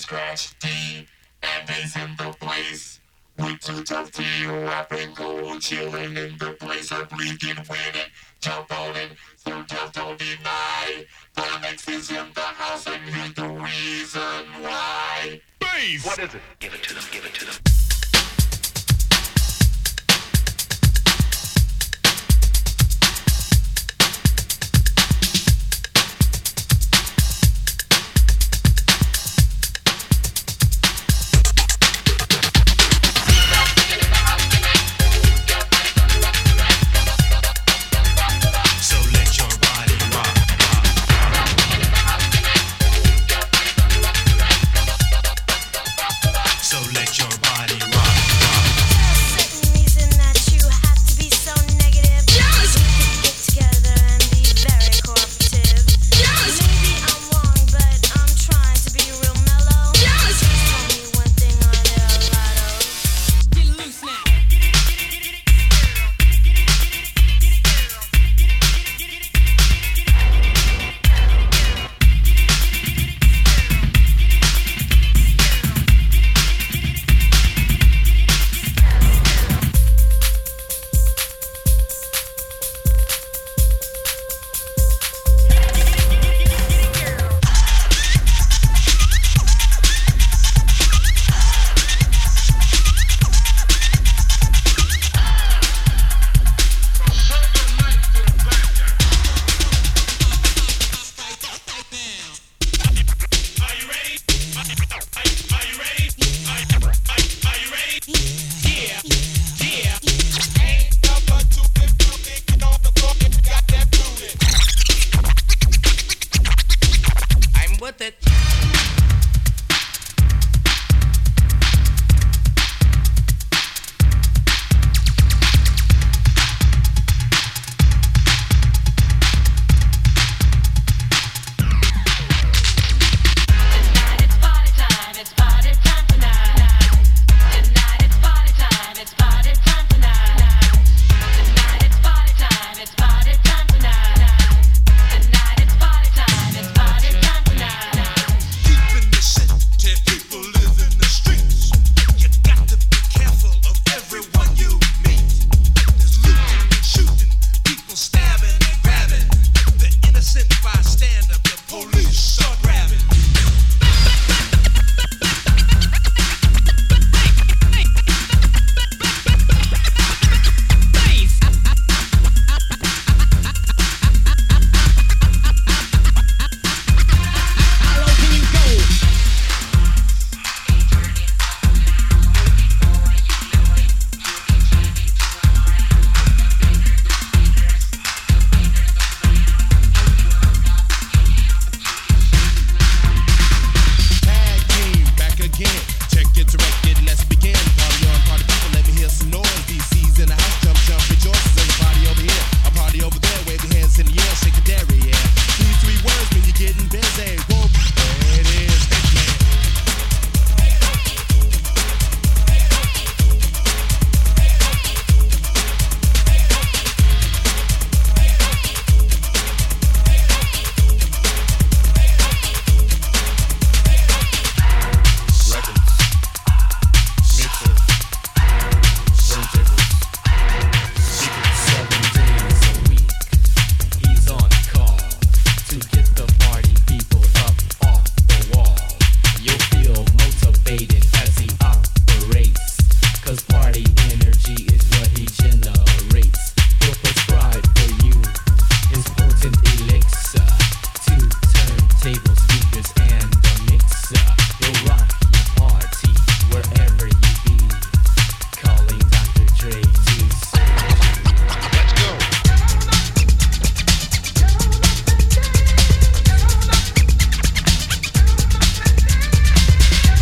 scratch D and bass in the place. We took tough T, rapping cool, chilling in the place of leaking, winning, jump on it, so tough, don't deny. The next is in the house and here's the reason why. Bass! What is it? Give it to them, give it to them. Motivated